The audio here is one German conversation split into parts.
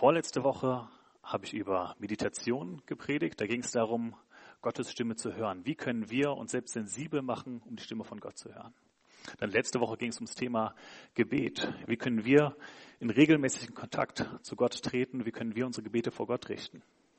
Vorletzte Woche habe ich über Meditation gepredigt. Da ging es darum, Gottes Stimme zu hören. Wie können wir uns selbst sensibel machen, um die Stimme von Gott zu hören? Dann letzte Woche ging es ums Thema Gebet. Wie können wir in regelmäßigen Kontakt zu Gott treten? Wie können wir unsere Gebete vor Gott richten?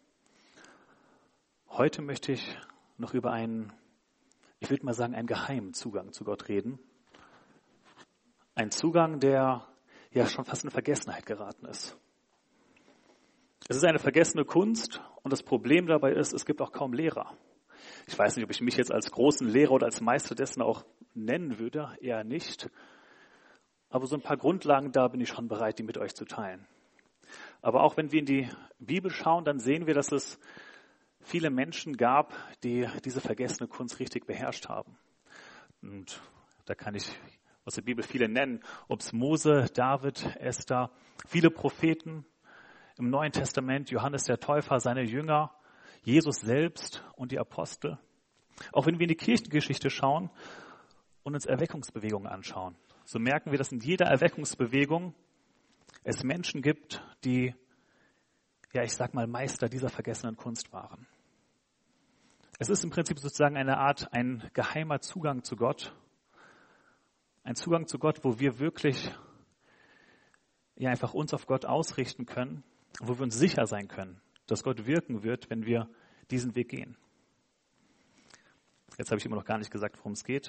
Heute möchte ich noch über einen geheimen Zugang zu Gott reden. Ein Zugang, der ja schon fast in Vergessenheit geraten ist. Es ist eine vergessene Kunst und das Problem dabei ist, es gibt auch kaum Lehrer. Ich weiß nicht, ob ich mich jetzt als großen Lehrer oder als Meister dessen auch nennen würde, eher nicht. Aber so ein paar Grundlagen, da bin ich schon bereit, die mit euch zu teilen. Aber auch wenn wir in die Bibel schauen, dann sehen wir, dass es viele Menschen gab, die diese vergessene Kunst richtig beherrscht haben. Und da kann ich aus der Bibel viele nennen, ob es Mose, David, Esther, viele Propheten, im Neuen Testament Johannes der Täufer, seine Jünger, Jesus selbst und die Apostel. Auch wenn wir in die Kirchengeschichte schauen und uns Erweckungsbewegungen anschauen, so merken wir, dass in jeder Erweckungsbewegung es Menschen gibt, die, Meister dieser vergessenen Kunst waren. Es ist im Prinzip sozusagen ein geheimer Zugang zu Gott. Ein Zugang zu Gott, wo wir wirklich einfach uns auf Gott ausrichten können, wo wir uns sicher sein können, dass Gott wirken wird, wenn wir diesen Weg gehen. Jetzt habe ich immer noch gar nicht gesagt, worum es geht.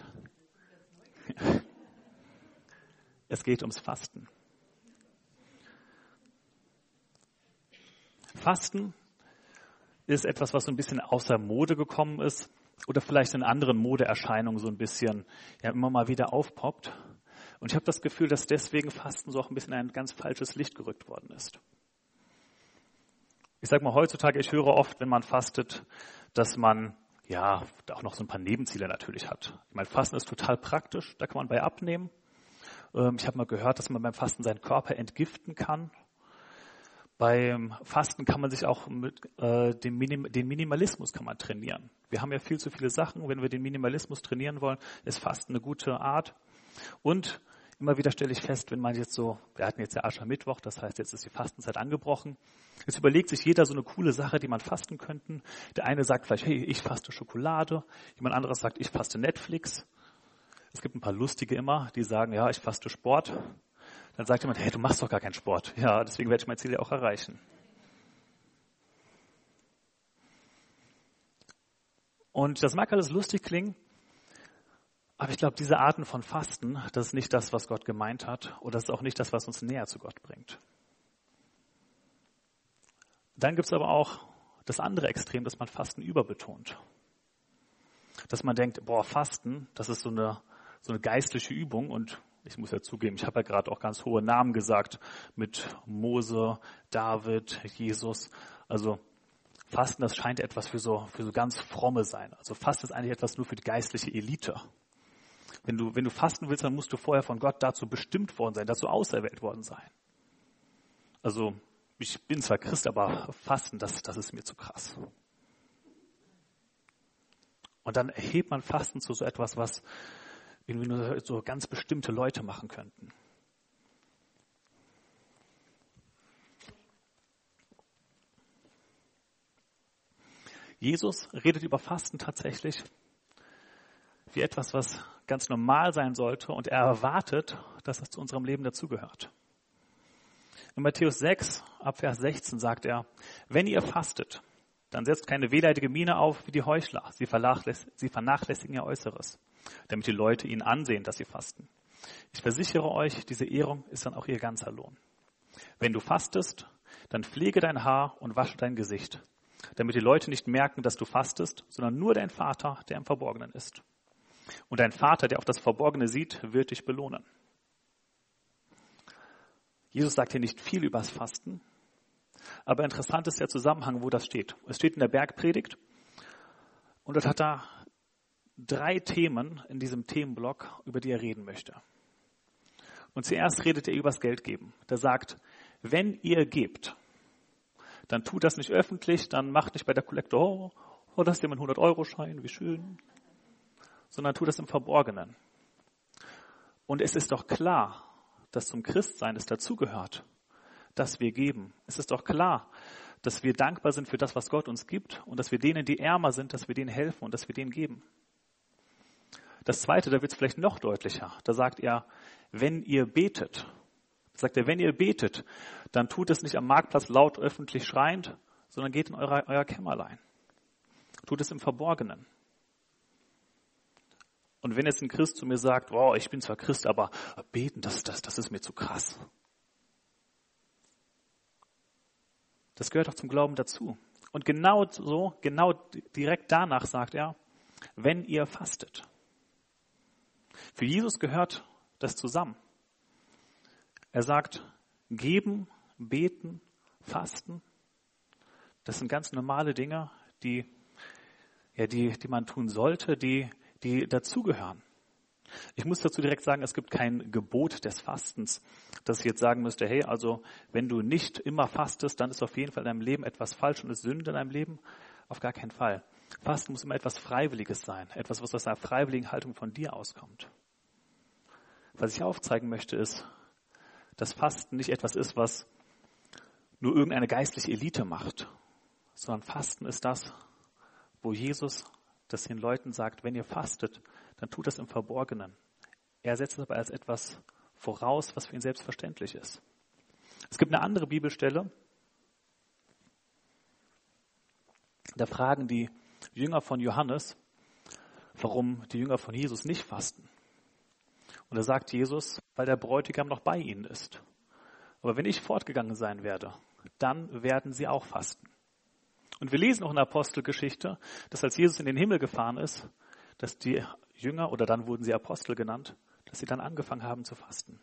Es geht ums Fasten. Fasten ist etwas, was so ein bisschen außer Mode gekommen ist oder vielleicht in anderen Modeerscheinungen so ein bisschen immer mal wieder aufpoppt. Und ich habe das Gefühl, dass deswegen Fasten so auch ein bisschen in ein ganz falsches Licht gerückt worden ist. Ich sage mal, heutzutage, ich höre oft, wenn man fastet, dass man auch noch so ein paar Nebenziele natürlich hat. Ich meine, Fasten ist total praktisch, da kann man bei abnehmen. Ich habe mal gehört, dass man beim Fasten seinen Körper entgiften kann. Beim Fasten kann man sich auch mit den Minimalismus kann man trainieren. Wir haben ja viel zu viele Sachen. Wenn wir den Minimalismus trainieren wollen, ist Fasten eine gute Art. Und immer wieder stelle ich fest, wenn man wir hatten jetzt ja Aschermittwoch, das heißt, jetzt ist die Fastenzeit angebrochen. Jetzt überlegt sich jeder so eine coole Sache, die man fasten könnten. Der eine sagt vielleicht, hey, ich faste Schokolade. Jemand anderes sagt, ich faste Netflix. Es gibt ein paar Lustige immer, die sagen, ja, ich faste Sport. Dann sagt jemand, hey, du machst doch gar keinen Sport. Ja, deswegen werde ich mein Ziel ja auch erreichen. Und das mag alles lustig klingen, aber ich glaube, diese Arten von Fasten, das ist nicht das, was Gott gemeint hat, oder das ist auch nicht das, was uns näher zu Gott bringt. Dann gibt es aber auch das andere Extrem, dass man Fasten überbetont. Dass man denkt, Fasten, das ist so eine geistliche Übung und ich muss ja zugeben, ich habe ja gerade auch ganz hohe Namen gesagt mit Mose, David, Jesus. Also Fasten, das scheint etwas für so ganz fromme sein. Also Fasten ist eigentlich etwas nur für die geistliche Elite. Wenn du fasten willst, dann musst du vorher von Gott dazu bestimmt worden sein, dazu auserwählt worden sein. Also ich bin zwar Christ, aber Fasten, das ist mir zu krass. Und dann erhebt man Fasten zu so etwas, was irgendwie nur so ganz bestimmte Leute machen könnten. Jesus redet über Fasten tatsächlich wie etwas, was ganz normal sein sollte und er erwartet, dass das zu unserem Leben dazugehört. In Matthäus 6, ab Vers 16 sagt er, wenn ihr fastet, dann setzt keine wehleidige Miene auf wie die Heuchler. Sie vernachlässigen ihr Äußeres, damit die Leute ihnen ansehen, dass sie fasten. Ich versichere euch, diese Ehrung ist dann auch ihr ganzer Lohn. Wenn du fastest, dann pflege dein Haar und wasche dein Gesicht, damit die Leute nicht merken, dass du fastest, sondern nur dein Vater, der im Verborgenen ist. Und dein Vater, der auf das Verborgene sieht, wird dich belohnen. Jesus sagt hier nicht viel über das Fasten, aber interessant ist der Zusammenhang, wo das steht. Es steht in der Bergpredigt und dort hat er 3 Themen in diesem Themenblock, über die er reden möchte. Und zuerst redet er über das Geldgeben. Der sagt, wenn ihr gebt, dann tut das nicht öffentlich, dann macht nicht bei der Kollekte, das ist ja mein 100-Euro-Schein, wie schön, sondern tut das im Verborgenen. Und es ist doch klar, dass zum Christsein es dazugehört, dass wir geben. Es ist doch klar, dass wir dankbar sind für das, was Gott uns gibt und dass wir denen, die ärmer sind, dass wir denen helfen und dass wir denen geben. Das Zweite, da wird es vielleicht noch deutlicher. Da sagt er, wenn ihr betet, dann tut es nicht am Marktplatz laut öffentlich schreiend, sondern geht in euer Kämmerlein. Tut es im Verborgenen. Und wenn jetzt ein Christ zu mir sagt, wow, ich bin zwar Christ, aber beten, das ist mir zu krass. Das gehört doch zum Glauben dazu. Und genau direkt danach sagt er, wenn ihr fastet. Für Jesus gehört das zusammen. Er sagt, geben, beten, fasten. Das sind ganz normale Dinge, die man tun sollte, die dazugehören. Ich muss dazu direkt sagen, es gibt kein Gebot des Fastens, dass ich jetzt sagen müsste, hey, also wenn du nicht immer fastest, dann ist auf jeden Fall in deinem Leben etwas falsch und ist Sünde in deinem Leben. Auf gar keinen Fall. Fasten muss immer etwas Freiwilliges sein, etwas, was aus einer freiwilligen Haltung von dir auskommt. Was ich aufzeigen möchte, ist, dass Fasten nicht etwas ist, was nur irgendeine geistliche Elite macht, sondern Fasten ist das, wo Jesus das den Leuten sagt, wenn ihr fastet, dann tut das im Verborgenen. Er setzt es aber als etwas voraus, was für ihn selbstverständlich ist. Es gibt eine andere Bibelstelle, da fragen die Jünger von Johannes, warum die Jünger von Jesus nicht fasten. Und da sagt Jesus, weil der Bräutigam noch bei ihnen ist. Aber wenn ich fortgegangen sein werde, dann werden sie auch fasten. Und wir lesen auch in der Apostelgeschichte, dass als Jesus in den Himmel gefahren ist, dass die Jünger, oder dann wurden sie Apostel genannt, dass sie dann angefangen haben zu fasten.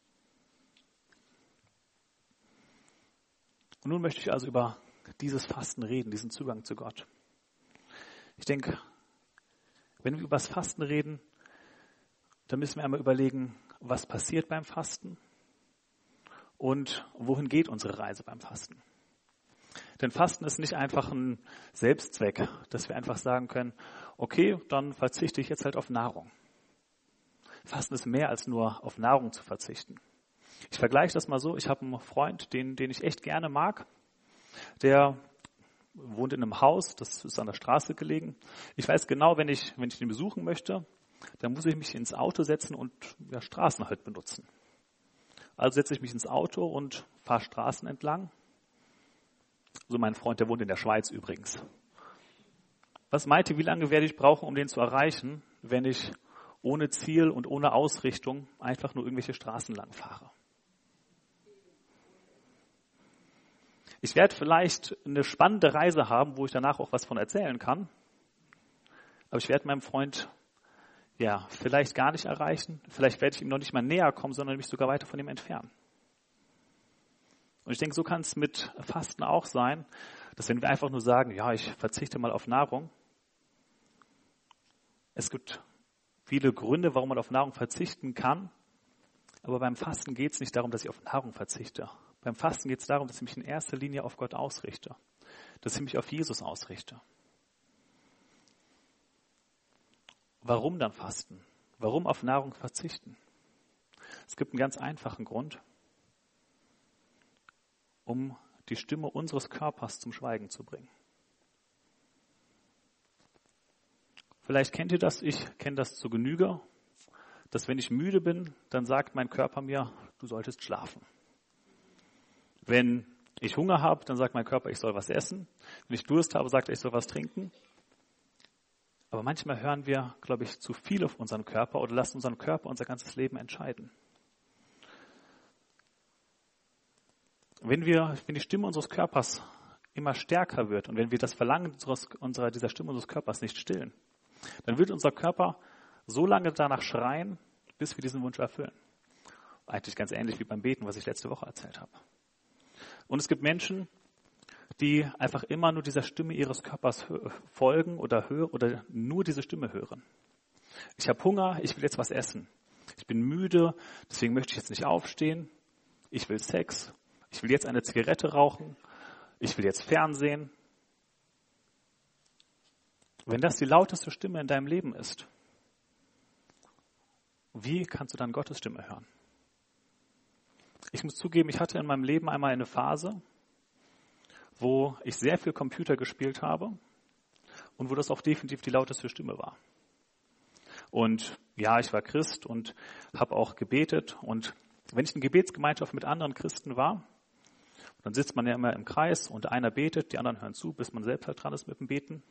Und nun möchte ich also über dieses Fasten reden, diesen Zugang zu Gott. Ich denke, wenn wir über das Fasten reden, dann müssen wir einmal überlegen, was passiert beim Fasten und wohin geht unsere Reise beim Fasten. Denn Fasten ist nicht einfach ein Selbstzweck, dass wir einfach sagen können, okay, dann verzichte ich jetzt halt auf Nahrung. Fasten ist mehr als nur auf Nahrung zu verzichten. Ich vergleiche das mal so, ich habe einen Freund, den ich echt gerne mag, der wohnt in einem Haus, das ist an der Straße gelegen. Ich weiß genau, wenn ich den besuchen möchte, dann muss ich mich ins Auto setzen und Straßen halt benutzen. Also setze ich mich ins Auto und fahre Straßen entlang. So mein Freund, der wohnt in der Schweiz übrigens. Was meint ihr, wie lange werde ich brauchen, um den zu erreichen, wenn ich ohne Ziel und ohne Ausrichtung einfach nur irgendwelche Straßen lang fahre? Ich werde vielleicht eine spannende Reise haben, wo ich danach auch was von erzählen kann. Aber ich werde meinem Freund vielleicht gar nicht erreichen. Vielleicht werde ich ihm noch nicht mal näher kommen, sondern mich sogar weiter von ihm entfernen. Und ich denke, so kann es mit Fasten auch sein, dass wenn wir einfach nur sagen, ja, ich verzichte mal auf Nahrung. Es gibt viele Gründe, warum man auf Nahrung verzichten kann. Aber beim Fasten geht es nicht darum, dass ich auf Nahrung verzichte. Beim Fasten geht es darum, dass ich mich in erster Linie auf Gott ausrichte. Dass ich mich auf Jesus ausrichte. Warum dann fasten? Warum auf Nahrung verzichten? Es gibt einen ganz einfachen Grund, um die Stimme unseres Körpers zum Schweigen zu bringen. Vielleicht kennt ihr das, ich kenne das zu Genüge, dass wenn ich müde bin, dann sagt mein Körper mir, du solltest schlafen. Wenn ich Hunger habe, dann sagt mein Körper, ich soll was essen. Wenn ich Durst habe, sagt er, ich soll was trinken. Aber manchmal hören wir, glaube ich, zu viel auf unseren Körper oder lassen unseren Körper unser ganzes Leben entscheiden. Wenn die Stimme unseres Körpers immer stärker wird und wenn wir das Verlangen dieser Stimme unseres Körpers nicht stillen, dann wird unser Körper so lange danach schreien, bis wir diesen Wunsch erfüllen. Eigentlich ganz ähnlich wie beim Beten, was ich letzte Woche erzählt habe. Und es gibt Menschen, die einfach immer nur dieser Stimme ihres Körpers folgen oder hören oder nur diese Stimme hören. Ich habe Hunger, ich will jetzt was essen. Ich bin müde, deswegen möchte ich jetzt nicht aufstehen. Ich will Sex. Ich will jetzt eine Zigarette rauchen. Ich will jetzt Fernsehen. Wenn das die lauteste Stimme in deinem Leben ist, wie kannst du dann Gottes Stimme hören? Ich muss zugeben, ich hatte in meinem Leben einmal eine Phase, wo ich sehr viel Computer gespielt habe und wo das auch definitiv die lauteste Stimme war. Und ja, ich war Christ und habe auch gebetet. Und wenn ich in Gebetsgemeinschaft mit anderen Christen war, dann sitzt man ja immer im Kreis und einer betet, die anderen hören zu, bis man selbst halt dran ist mit dem Beten.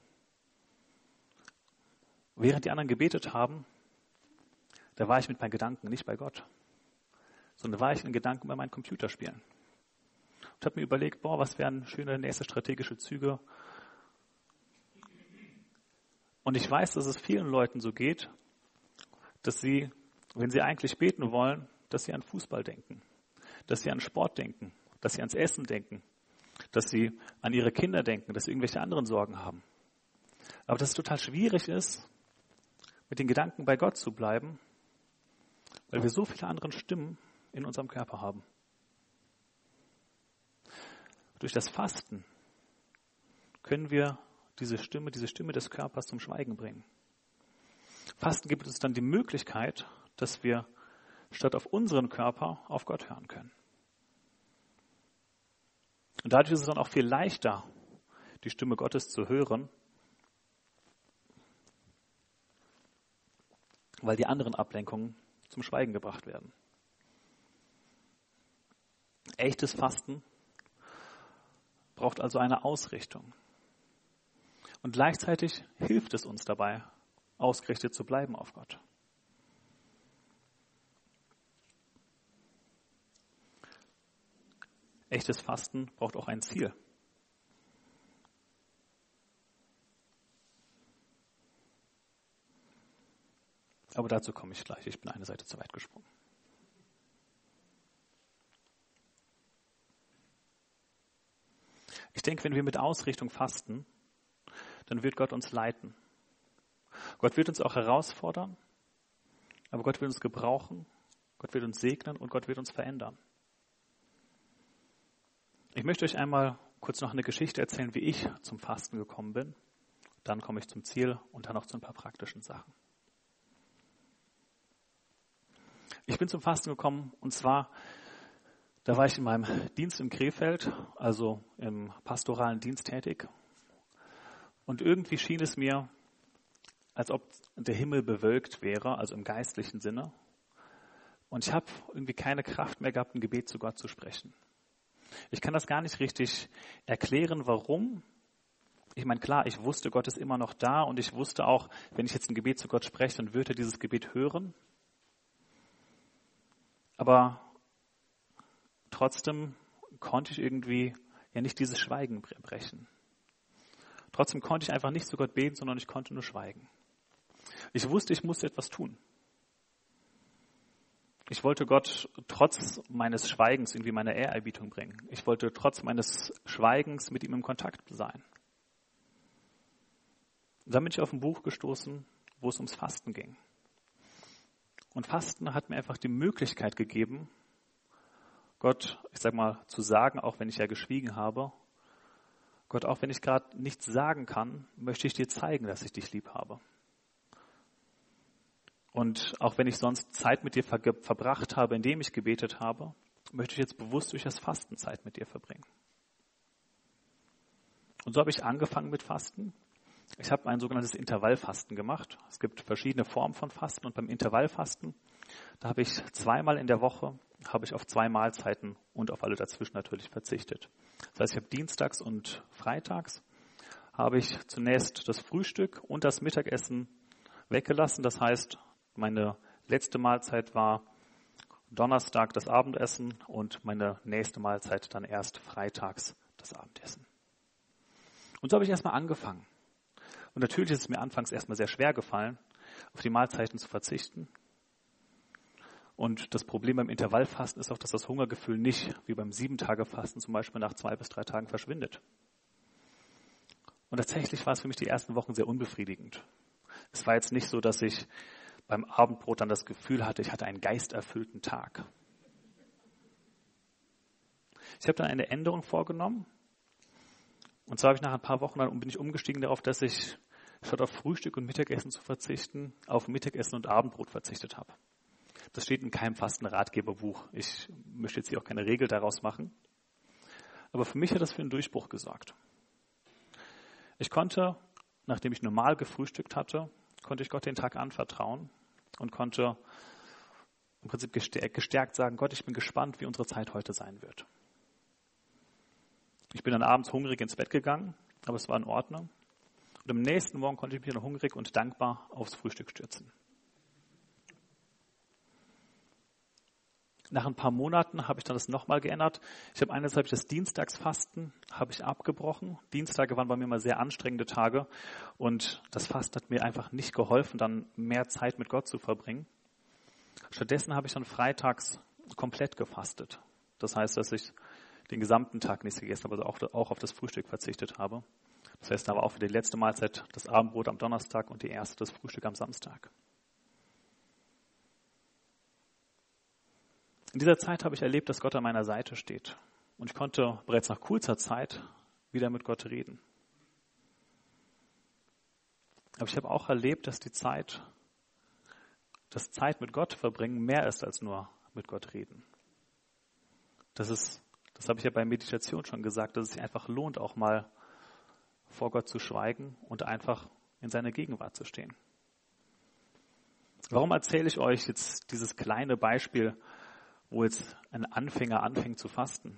Während die anderen gebetet haben, da war ich mit meinen Gedanken nicht bei Gott, sondern war ich in Gedanken bei meinen Computerspielen. Und habe mir überlegt, was wären schöne nächste strategische Züge. Und ich weiß, dass es vielen Leuten so geht, dass sie, wenn sie eigentlich beten wollen, dass sie an Fußball denken, dass sie an Sport denken, dass sie ans Essen denken, dass sie an ihre Kinder denken, dass sie irgendwelche anderen Sorgen haben. Aber dass es total schwierig ist, mit den Gedanken bei Gott zu bleiben, weil wir so viele andere Stimmen in unserem Körper haben. Durch das Fasten können wir diese Stimme des Körpers zum Schweigen bringen. Fasten gibt uns dann die Möglichkeit, dass wir statt auf unseren Körper auf Gott hören können. Und dadurch ist es dann auch viel leichter, die Stimme Gottes zu hören, weil die anderen Ablenkungen zum Schweigen gebracht werden. Echtes Fasten braucht also eine Ausrichtung. Und gleichzeitig hilft es uns dabei, ausgerichtet zu bleiben auf Gott. Echtes Fasten braucht auch ein Ziel. Aber dazu komme ich gleich. Ich bin eine Seite zu weit gesprungen. Ich denke, wenn wir mit Ausrichtung fasten, dann wird Gott uns leiten. Gott wird uns auch herausfordern, aber Gott will uns gebrauchen, Gott wird uns segnen und Gott wird uns verändern. Ich möchte euch einmal kurz noch eine Geschichte erzählen, wie ich zum Fasten gekommen bin. Dann komme ich zum Ziel und dann noch zu ein paar praktischen Sachen. Ich bin zum Fasten gekommen und zwar, da war ich in meinem Dienst in Krefeld, also im pastoralen Dienst tätig. Und irgendwie schien es mir, als ob der Himmel bewölkt wäre, also im geistlichen Sinne. Und ich habe irgendwie keine Kraft mehr gehabt, ein Gebet zu Gott zu sprechen. Ich kann das gar nicht richtig erklären, warum. Ich meine, klar, ich wusste, Gott ist immer noch da und ich wusste auch, wenn ich jetzt ein Gebet zu Gott spreche, dann wird er dieses Gebet hören. Aber trotzdem konnte ich irgendwie ja nicht dieses Schweigen brechen. Trotzdem konnte ich einfach nicht zu Gott beten, sondern ich konnte nur schweigen. Ich wusste, ich musste etwas tun. Ich wollte Gott trotz meines Schweigens irgendwie meine Ehrerbietung bringen. Ich wollte trotz meines Schweigens mit ihm im Kontakt sein. Und dann bin ich auf ein Buch gestoßen, wo es ums Fasten ging. Und Fasten hat mir einfach die Möglichkeit gegeben, Gott, ich sag mal, zu sagen, auch wenn ich ja geschwiegen habe, Gott, auch wenn ich gerade nichts sagen kann, möchte ich dir zeigen, dass ich dich lieb habe. Und auch wenn ich sonst Zeit mit dir verbracht habe, indem ich gebetet habe, möchte ich jetzt bewusst durch das Fasten Zeit mit dir verbringen. Und so habe ich angefangen mit Fasten. Ich habe ein sogenanntes Intervallfasten gemacht. Es gibt verschiedene Formen von Fasten und beim Intervallfasten, da habe ich zweimal in der Woche, habe ich auf 2 Mahlzeiten und auf alle dazwischen natürlich verzichtet. Das heißt, ich habe dienstags und freitags habe ich zunächst das Frühstück und das Mittagessen weggelassen. Das heißt, meine letzte Mahlzeit war Donnerstag das Abendessen und meine nächste Mahlzeit dann erst freitags das Abendessen. Und so habe ich erstmal angefangen. Und natürlich ist es mir anfangs erstmal sehr schwer gefallen, auf die Mahlzeiten zu verzichten. Und das Problem beim Intervallfasten ist auch, dass das Hungergefühl nicht, wie beim 7-Tage-Fasten zum Beispiel, nach 2 bis 3 Tagen verschwindet. Und tatsächlich war es für mich die ersten Wochen sehr unbefriedigend. Es war jetzt nicht so, dass ich beim Abendbrot dann das Gefühl hatte, ich hatte einen geisterfüllten Tag. Ich habe dann eine Änderung vorgenommen. Und zwar habe ich nach ein paar Wochen bin ich umgestiegen darauf, dass ich statt auf Frühstück und Mittagessen zu verzichten, auf Mittagessen und Abendbrot verzichtet habe. Das steht in keinem Fasten-Ratgeberbuch. Ich möchte jetzt hier auch keine Regel daraus machen. Aber für mich hat das für einen Durchbruch gesorgt. Ich konnte, nachdem ich normal gefrühstückt hatte, konnte ich Gott den Tag anvertrauen und konnte im Prinzip gestärkt sagen, Gott, ich bin gespannt, wie unsere Zeit heute sein wird. Ich bin dann abends hungrig ins Bett gegangen, aber es war in Ordnung. Und am nächsten Morgen konnte ich mich dann hungrig und dankbar aufs Frühstück stürzen. Nach ein paar Monaten habe ich dann das nochmal geändert. Einerseits habe ich das Dienstagsfasten abgebrochen. Dienstage waren bei mir immer sehr anstrengende Tage und das Fasten hat mir einfach nicht geholfen, dann mehr Zeit mit Gott zu verbringen. Stattdessen habe ich dann freitags komplett gefastet. Das heißt, dass ich den gesamten Tag nichts gegessen habe, also auch auf das Frühstück verzichtet habe. Das heißt, da war auch für die letzte Mahlzeit das Abendbrot am Donnerstag und die erste das Frühstück am Samstag. In dieser Zeit habe ich erlebt, dass Gott an meiner Seite steht. Und ich konnte bereits nach kurzer Zeit wieder mit Gott reden. Aber ich habe auch erlebt, dass das Zeit mit Gott verbringen mehr ist als nur mit Gott reden. Das habe ich ja bei Meditation schon gesagt, dass es sich einfach lohnt, auch mal vor Gott zu schweigen und einfach in seiner Gegenwart zu stehen. Warum erzähle ich euch jetzt dieses kleine Beispiel, wo jetzt ein Anfänger anfängt zu fasten?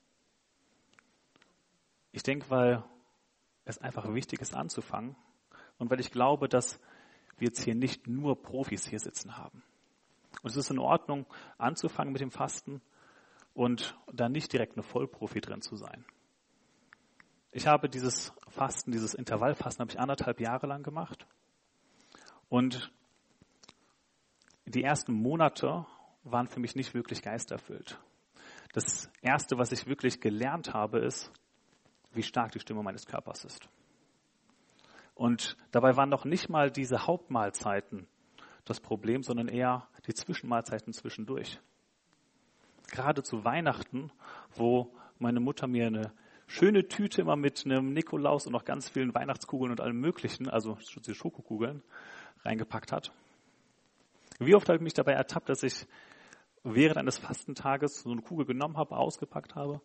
Ich denke, weil es einfach wichtig ist anzufangen und weil ich glaube, dass wir jetzt hier nicht nur Profis hier sitzen haben. Und es ist in Ordnung, anzufangen mit dem Fasten und da nicht direkt eine Vollprofi drin zu sein. Ich habe dieses Fasten, dieses Intervallfasten, habe ich 1,5 Jahre lang gemacht. Und die ersten Monate waren für mich nicht wirklich geisterfüllt. Das Erste, was ich wirklich gelernt habe, ist, wie stark die Stimme meines Körpers ist. Und dabei waren noch nicht mal diese Hauptmahlzeiten das Problem, sondern eher die Zwischenmahlzeiten zwischendurch. Gerade zu Weihnachten, wo meine Mutter mir eine schöne Tüte immer mit einem Nikolaus und noch ganz vielen Weihnachtskugeln und allem Möglichen, also diese Schokokugeln, reingepackt hat. Wie oft habe ich mich dabei ertappt, dass ich während eines Fastentages so eine Kugel genommen habe, ausgepackt habe.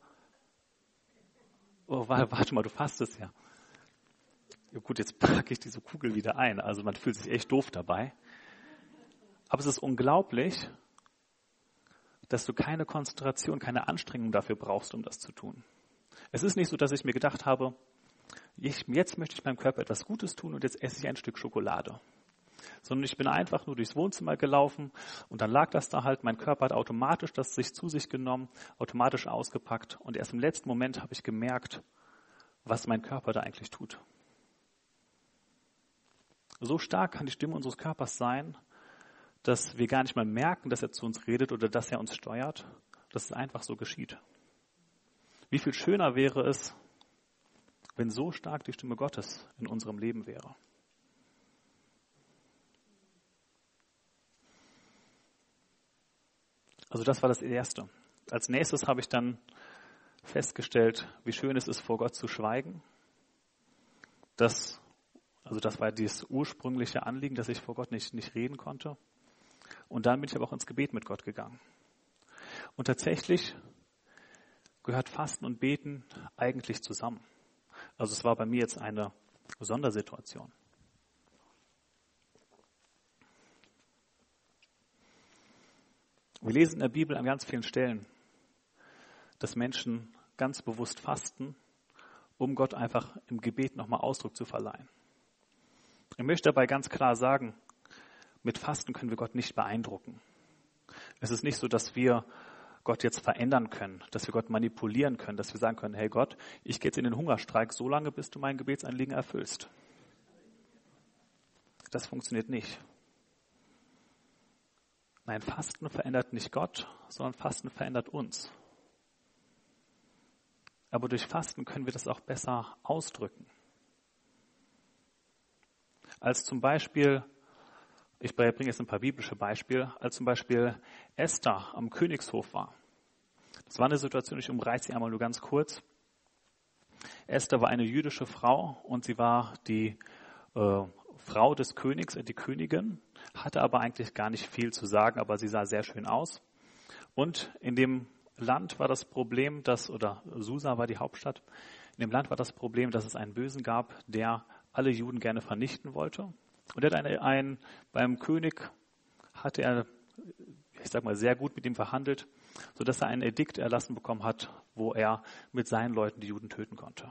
Oh, warte mal, du fastest ja. Ja gut, jetzt packe ich diese Kugel wieder ein. Also man fühlt sich echt doof dabei. Aber es ist unglaublich, dass du keine Konzentration, keine Anstrengung dafür brauchst, um das zu tun. Es ist nicht so, dass ich mir gedacht habe, jetzt möchte ich meinem Körper etwas Gutes tun und jetzt esse ich ein Stück Schokolade. Sondern ich bin einfach nur durchs Wohnzimmer gelaufen und dann lag das da halt. Mein Körper hat automatisch das zu sich genommen, automatisch ausgepackt und erst im letzten Moment habe ich gemerkt, was mein Körper da eigentlich tut. So stark kann die Stimme unseres Körpers sein, dass wir gar nicht mal merken, dass er zu uns redet oder dass er uns steuert, dass es einfach so geschieht. Wie viel schöner wäre es, wenn so stark die Stimme Gottes in unserem Leben wäre. Also das war das Erste. Als nächstes habe ich dann festgestellt, wie schön es ist, vor Gott zu schweigen. Das war dieses ursprüngliche Anliegen, dass ich vor Gott nicht reden konnte. Und dann bin ich aber auch ins Gebet mit Gott gegangen. Und tatsächlich gehört Fasten und Beten eigentlich zusammen. Also es war bei mir jetzt eine Sondersituation. Wir lesen in der Bibel an ganz vielen Stellen, dass Menschen ganz bewusst fasten, um Gott einfach im Gebet nochmal Ausdruck zu verleihen. Ich möchte dabei ganz klar sagen, mit Fasten können wir Gott nicht beeindrucken. Es ist nicht so, dass wir Gott jetzt verändern können, dass wir Gott manipulieren können, dass wir sagen können, hey Gott, ich gehe jetzt in den Hungerstreik so lange, bis du mein Gebetsanliegen erfüllst. Das funktioniert nicht. Nein, Fasten verändert nicht Gott, sondern Fasten verändert uns. Aber durch Fasten können wir das auch besser ausdrücken. Als zum Beispiel, ich bringe jetzt ein paar biblische Beispiele, als zum Beispiel Esther am Königshof war. Das war eine Situation, ich umreiße sie einmal nur ganz kurz. Esther war eine jüdische Frau und sie war die Frau des Königs, die Königin, hatte aber eigentlich gar nicht viel zu sagen, aber sie sah sehr schön aus. Und in dem Land war das Problem, oder Susa war die Hauptstadt, in dem Land war das Problem, dass es einen Bösen gab, der alle Juden gerne vernichten wollte. Und er hat beim König hatte er, ich sag mal, sehr gut mit ihm verhandelt, sodass er ein Edikt erlassen bekommen hat, wo er mit seinen Leuten die Juden töten konnte.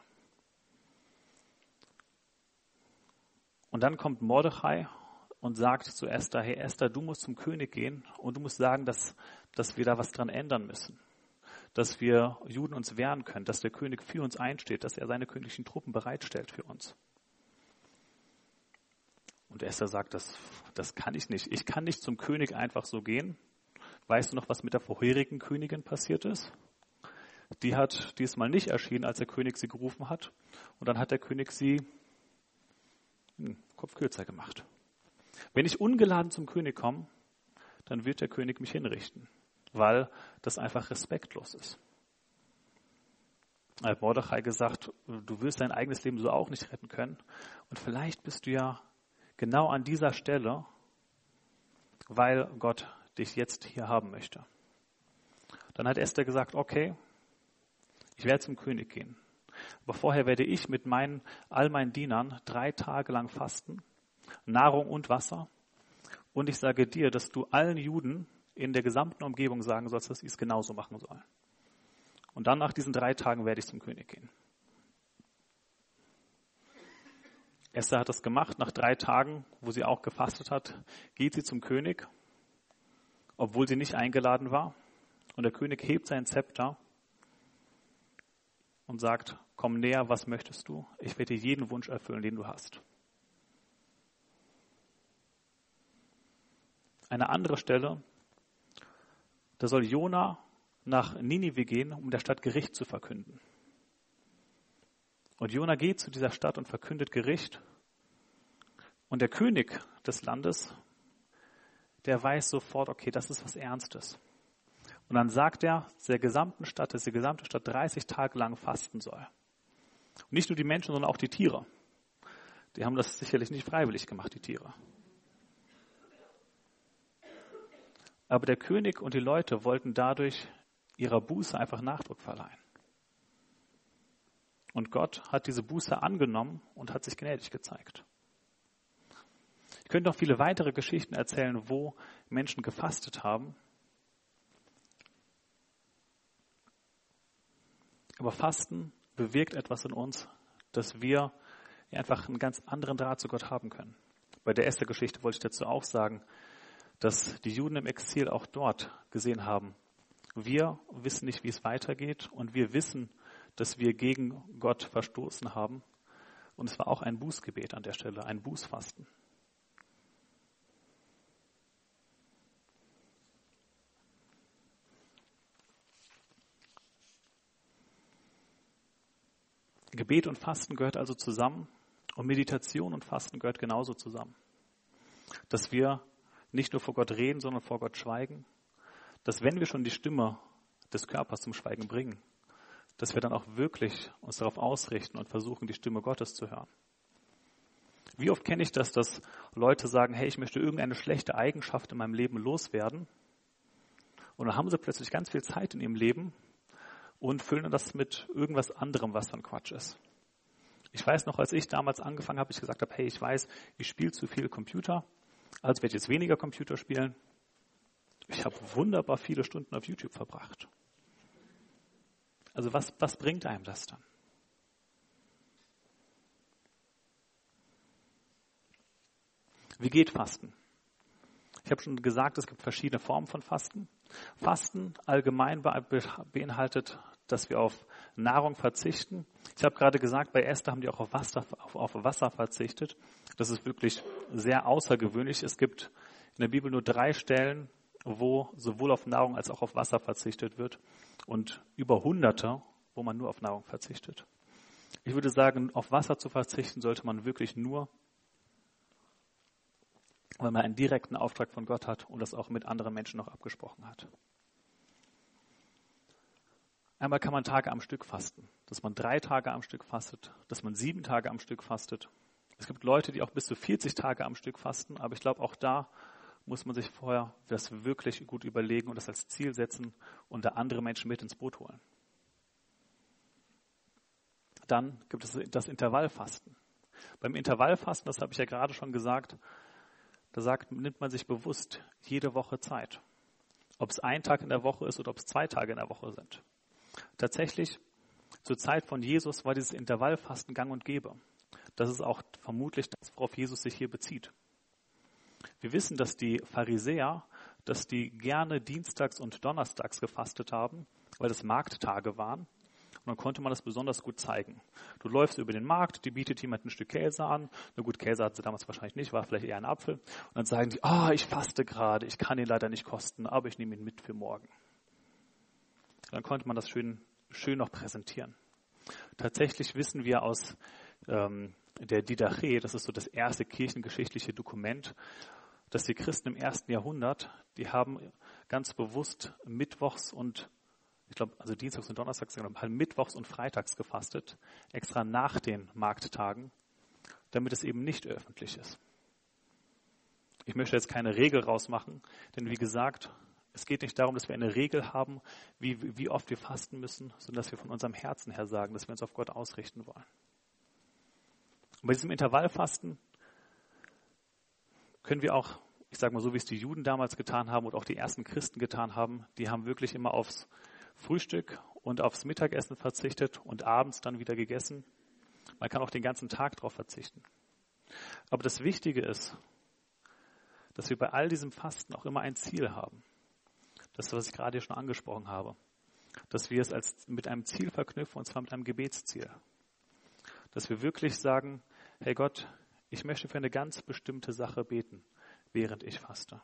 Und dann kommt Mordechai und sagt zu Esther, hey Esther, du musst zum König gehen und du musst sagen, dass wir da was dran ändern müssen. Dass wir Juden uns wehren können, dass der König für uns einsteht, dass er seine königlichen Truppen bereitstellt für uns. Und Esther sagt, das kann ich nicht. Ich kann nicht zum König einfach so gehen. Weißt du noch, was mit der vorherigen Königin passiert ist? Die hat diesmal nicht erschienen, als der König sie gerufen hat. Und dann hat der König sie Kopf kürzer gemacht. Wenn ich ungeladen zum König komme, dann wird der König mich hinrichten, weil das einfach respektlos ist. Er hat Mordechai gesagt, du wirst dein eigenes Leben so auch nicht retten können. Und vielleicht bist du ja genau an dieser Stelle, weil Gott dich jetzt hier haben möchte. Dann hat Esther gesagt, okay, ich werde zum König gehen. Aber vorher werde ich mit all meinen Dienern 3 Tage lang fasten, Nahrung und Wasser. Und ich sage dir, dass du allen Juden in der gesamten Umgebung sagen sollst, dass sie es genauso machen sollen. Und dann nach diesen 3 Tagen werde ich zum König gehen. Esther hat das gemacht. Nach 3 Tagen, wo sie auch gefastet hat, geht sie zum König, obwohl sie nicht eingeladen war. Und der König hebt sein Zepter und sagt, komm näher, was möchtest du? Ich werde dir jeden Wunsch erfüllen, den du hast. Eine andere Stelle, da soll Jona nach Ninive gehen, um der Stadt Gericht zu verkünden. Und Jona geht zu dieser Stadt und verkündet Gericht. Und der König des Landes, der weiß sofort, okay, das ist was Ernstes. Und dann sagt er der gesamten Stadt, dass die gesamte Stadt 30 Tage lang fasten soll. Und nicht nur die Menschen, sondern auch die Tiere. Die haben das sicherlich nicht freiwillig gemacht, die Tiere. Aber der König und die Leute wollten dadurch ihrer Buße einfach Nachdruck verleihen. Und Gott hat diese Buße angenommen und hat sich gnädig gezeigt. Ich könnte noch viele weitere Geschichten erzählen, wo Menschen gefastet haben. Aber Fasten bewirkt etwas in uns, dass wir einfach einen ganz anderen Draht zu Gott haben können. Bei der Esther-Geschichte wollte ich dazu auch sagen, dass die Juden im Exil auch dort gesehen haben, wir wissen nicht, wie es weitergeht und wir wissen, dass wir gegen Gott verstoßen haben. Und es war auch ein Bußgebet an der Stelle, ein Bußfasten. Gebet und Fasten gehört also zusammen und Meditation und Fasten gehört genauso zusammen. Dass wir nicht nur vor Gott reden, sondern vor Gott schweigen. Dass wenn wir schon die Stimme des Körpers zum Schweigen bringen, dass wir dann auch wirklich uns darauf ausrichten und versuchen, die Stimme Gottes zu hören. Wie oft kenne ich das, dass Leute sagen, hey, ich möchte irgendeine schlechte Eigenschaft in meinem Leben loswerden. Und dann haben sie plötzlich ganz viel Zeit in ihrem Leben und füllen das mit irgendwas anderem, was dann Quatsch ist. Ich weiß noch, als ich damals angefangen habe, ich gesagt habe, hey, ich weiß, ich spiele zu viel Computer, also werde ich jetzt weniger Computer spielen. Ich habe wunderbar viele Stunden auf YouTube verbracht. Also was bringt einem das dann? Wie geht Fasten? Ich habe schon gesagt, es gibt verschiedene Formen von Fasten. Fasten allgemein beinhaltet, dass wir auf Nahrung verzichten. Ich habe gerade gesagt, bei Esther haben die auch auf Wasser verzichtet. Das ist wirklich sehr außergewöhnlich. Es gibt in der Bibel nur 3 Stellen, wo sowohl auf Nahrung als auch auf Wasser verzichtet wird und über Hunderte, wo man nur auf Nahrung verzichtet. Ich würde sagen, auf Wasser zu verzichten sollte man wirklich nur, weil man einen direkten Auftrag von Gott hat und das auch mit anderen Menschen noch abgesprochen hat. Einmal kann man Tage am Stück fasten, dass man 3 Tage am Stück fastet, dass man 7 Tage am Stück fastet. Es gibt Leute, die auch bis zu 40 Tage am Stück fasten, aber ich glaube, auch da muss man sich vorher das wirklich gut überlegen und das als Ziel setzen und da andere Menschen mit ins Boot holen. Dann gibt es das Intervallfasten. Beim Intervallfasten, das habe ich ja gerade schon gesagt, nimmt man sich bewusst jede Woche Zeit. Ob es ein Tag in der Woche ist oder ob es 2 Tage in der Woche sind. Tatsächlich, zur Zeit von Jesus war dieses Intervallfasten gang und gäbe. Das ist auch vermutlich das, worauf Jesus sich hier bezieht. Wir wissen, dass die Pharisäer, dass die gerne dienstags und donnerstags gefastet haben, weil das Markttage waren. Und dann konnte man das besonders gut zeigen. Du läufst über den Markt, die bietet jemand ein Stück Käse an. Na gut, Käse hatten sie damals wahrscheinlich nicht, war vielleicht eher ein Apfel. Und dann sagen die, ich faste gerade, ich kann ihn leider nicht kosten, aber ich nehme ihn mit für morgen. Dann konnte man das schön noch präsentieren. Tatsächlich wissen wir aus der Didache, das ist so das erste kirchengeschichtliche Dokument, dass die Christen im 1. Jahrhundert, die haben ganz bewusst mittwochs und, ich glaube, also dienstags und donnerstags, halt mittwochs und freitags gefastet, extra nach den Markttagen, damit es eben nicht öffentlich ist. Ich möchte jetzt keine Regel rausmachen, denn wie gesagt, es geht nicht darum, dass wir eine Regel haben, wie oft wir fasten müssen, sondern dass wir von unserem Herzen her sagen, dass wir uns auf Gott ausrichten wollen. Und bei diesem Intervallfasten können wir auch, ich sage mal so, wie es die Juden damals getan haben und auch die ersten Christen getan haben, die haben wirklich immer aufs Frühstück und aufs Mittagessen verzichtet und abends dann wieder gegessen. Man kann auch den ganzen Tag darauf verzichten. Aber das Wichtige ist, dass wir bei all diesem Fasten auch immer ein Ziel haben. Das ist, was ich gerade schon angesprochen habe. Dass wir es mit einem Ziel verknüpfen, und zwar mit einem Gebetsziel. Dass wir wirklich sagen, hey Gott, ich möchte für eine ganz bestimmte Sache beten, während ich faste.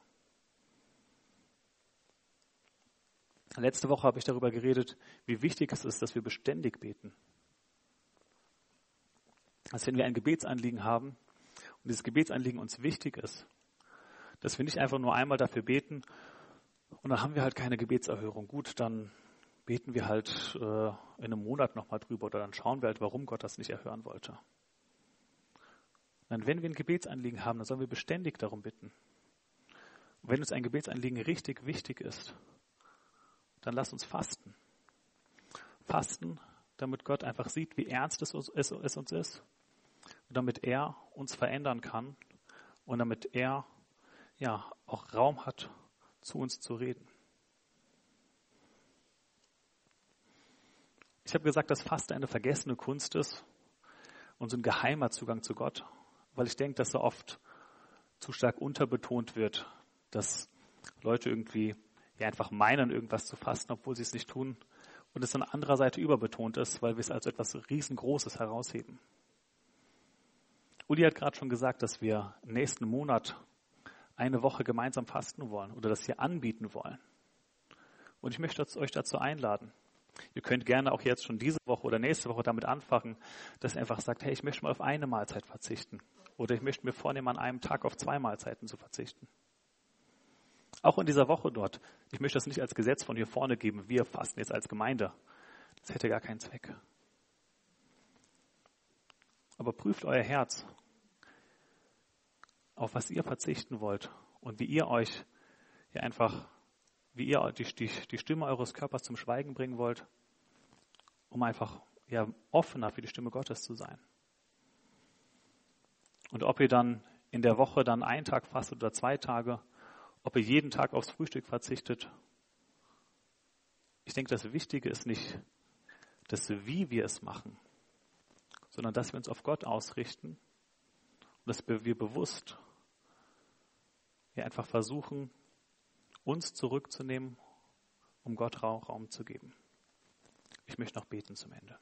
Letzte Woche habe ich darüber geredet, wie wichtig es ist, dass wir beständig beten. Dass wenn wir ein Gebetsanliegen haben und dieses Gebetsanliegen uns wichtig ist, dass wir nicht einfach nur einmal dafür beten und dann haben wir halt keine Gebetserhörung. Gut, dann beten wir halt in einem Monat nochmal drüber oder dann schauen wir halt, warum Gott das nicht erhören wollte. Dann, wenn wir ein Gebetsanliegen haben, dann sollen wir beständig darum bitten. Und wenn uns ein Gebetsanliegen richtig wichtig ist, dann lass uns fasten. Fasten, damit Gott einfach sieht, wie ernst es uns ist und damit er uns verändern kann und damit er auch Raum hat, zu uns zu reden. Ich habe gesagt, dass Fasten eine vergessene Kunst ist und so ein geheimer Zugang zu Gott, weil ich denke, dass so oft zu stark unterbetont wird, dass Leute irgendwie einfach meinen, irgendwas zu fasten, obwohl sie es nicht tun und es an anderer Seite überbetont ist, weil wir es als etwas Riesengroßes herausheben. Uli hat gerade schon gesagt, dass wir nächsten Monat eine Woche gemeinsam fasten wollen oder das hier anbieten wollen. Und ich möchte euch dazu einladen. Ihr könnt gerne auch jetzt schon diese Woche oder nächste Woche damit anfangen, dass ihr einfach sagt, hey, ich möchte mal auf eine Mahlzeit verzichten. Oder ich möchte mir vornehmen, an einem Tag auf 2 Mahlzeiten zu verzichten. Auch in dieser Woche dort. Ich möchte das nicht als Gesetz von hier vorne geben. Wir fasten jetzt als Gemeinde. Das hätte gar keinen Zweck. Aber prüft euer Herz, auf was ihr verzichten wollt und wie ihr euch die Stimme eures Körpers zum Schweigen bringen wollt, um einfach offener für die Stimme Gottes zu sein. Und ob ihr dann in der Woche dann einen Tag fastet oder 2 Tage, ob ihr jeden Tag aufs Frühstück verzichtet. Ich denke, das Wichtige ist nicht, wie wir es machen, sondern dass wir uns auf Gott ausrichten und dass wir bewusst einfach versuchen, uns zurückzunehmen, um Gott Raum zu geben. Ich möchte noch beten zum Ende.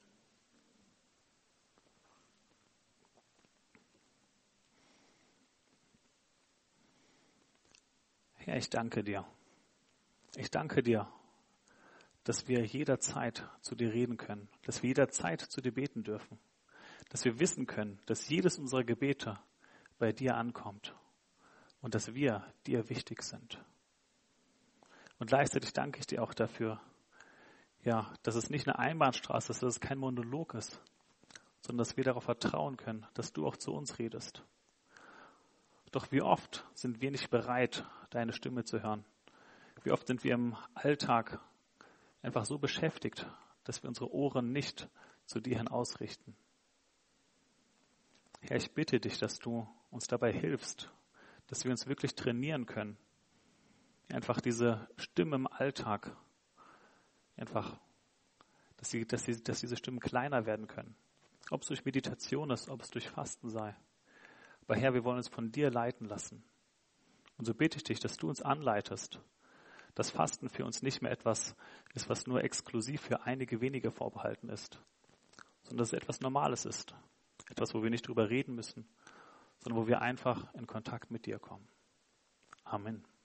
Herr, ich danke dir. Ich danke dir, dass wir jederzeit zu dir reden können, dass wir jederzeit zu dir beten dürfen, dass wir wissen können, dass jedes unserer Gebete bei dir ankommt und dass wir dir wichtig sind. Und gleichzeitig danke ich dir auch dafür, dass es nicht eine Einbahnstraße ist, dass es kein Monolog ist, sondern dass wir darauf vertrauen können, dass du auch zu uns redest. Doch wie oft sind wir nicht bereit, deine Stimme zu hören? Wie oft sind wir im Alltag einfach so beschäftigt, dass wir unsere Ohren nicht zu dir hin ausrichten? Herr, ich bitte dich, dass du uns dabei hilfst, dass wir uns wirklich trainieren können. Einfach diese Stimme im Alltag, einfach, dass diese Stimmen kleiner werden können. Ob es durch Meditation ist, ob es durch Fasten sei. Aber Herr, wir wollen uns von dir leiten lassen. Und so bitte ich dich, dass du uns anleitest, dass Fasten für uns nicht mehr etwas ist, was nur exklusiv für einige wenige vorbehalten ist, sondern dass es etwas Normales ist. Etwas, wo wir nicht drüber reden müssen, sondern wo wir einfach in Kontakt mit dir kommen. Amen.